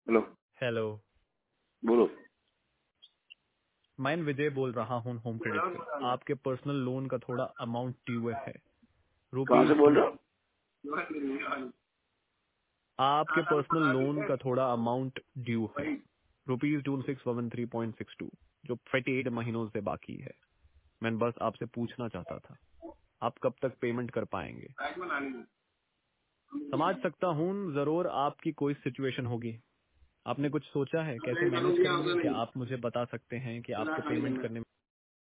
Hello. Hello. बोलो। मैं विजय बोल रहा हूँ होम क्रेडिट से। आपके पर्सनल लोन का थोड़ा अमाउंट ड्यू है कहाँ से रुपीज बोल टू। रहे हो? आपके पर्सनल लोन का थोड़ा अमाउंट ड्यू है ₹2613.62 जो 48 महीनों से बाकी है। मैं बस आपसे पूछना चाहता था आप कब तक पेमेंट कर पाएंगे। समझ सकता हूँ जरूर आपकी कोई सिचुएशन होगी। आपने कुछ सोचा है कैसे मैनेज करेंगे? क्या आप मुझे बता सकते हैं कि आपके पेमेंट करने